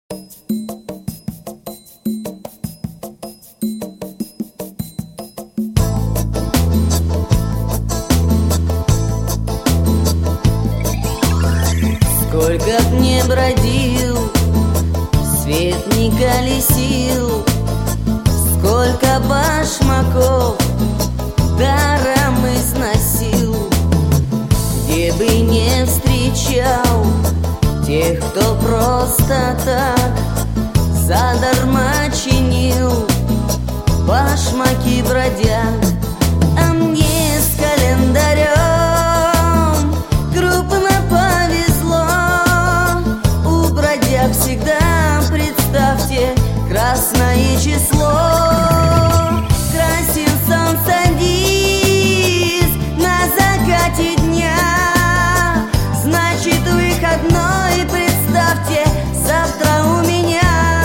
Сколько б не бродил, свет не колесил, сколько башмаков даром износил, где бы не встречал тех, кто просто так задарма чинил башмаки бродяг. А мне с календарем крупно повезло, у бродяг всегда, представьте, красное число. Красен солнце диск на закате дня, значит выходной, представьте, завтра у меня.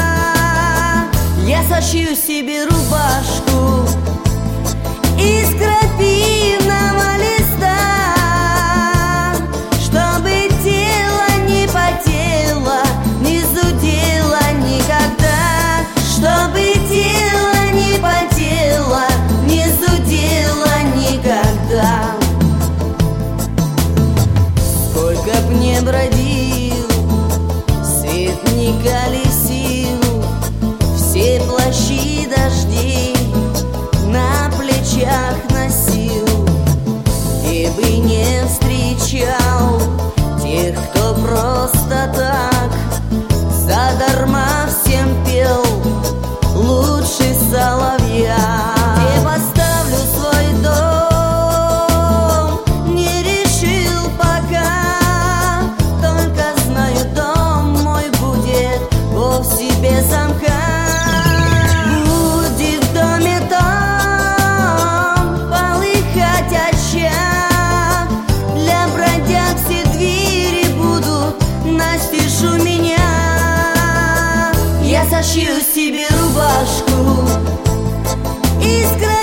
Я сошью себе рубашку из крапивного листа, чтобы тело не потело, не зудело никогда, чтобы тело не потело, не зудело никогда. Сколько б не бродил, свет не колесил, все плащи дождей на плечах носил, где бы не встречал тех, кто просто так задарма всем пел лучше соловья. Где поставлю свой дом, не решил пока, только знаю, дом мой будет вовсе без замка. У меня я сошью себе рубашку из